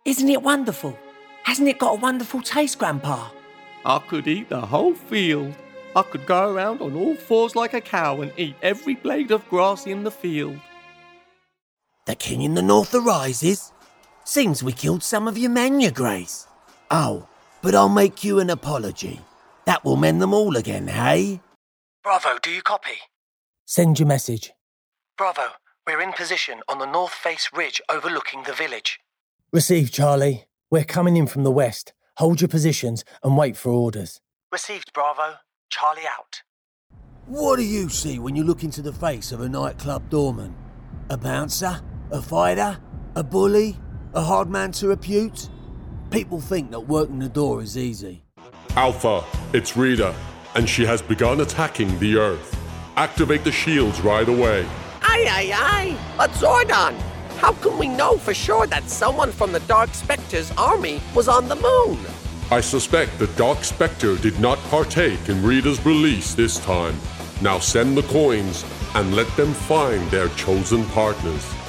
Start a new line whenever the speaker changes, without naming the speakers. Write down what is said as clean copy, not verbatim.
Isn't it wonderful? Hasn't it got a wonderful taste, Grandpa?
I could eat the whole field. I could go around on all fours like a cow and eat every blade of grass in the field.
The king in the north arises. Seems we killed some of your men, your grace. Oh, but I'll make you an apology. That will mend them all again, hey?
Bravo, do you copy?
Send your message.
Bravo, we're in position on the north face ridge overlooking the village.
Received, Charlie. We're coming in from the west. Hold your positions and wait for orders.
Received, Bravo. Charlie out.
What do you see when you look into the face of a nightclub doorman? A bouncer? A fighter? A bully? A hard man to repute? People think that working the door is easy.
Alpha, it's Rita, and she has begun attacking the Earth. Activate the shields right away.
Aye. But Zordon, how can we know for sure that someone from the Dark Spectre's army was on the moon?
I suspect the Dark Spectre did not partake in Rita's release this time. Now send the coins and let them find their chosen partners.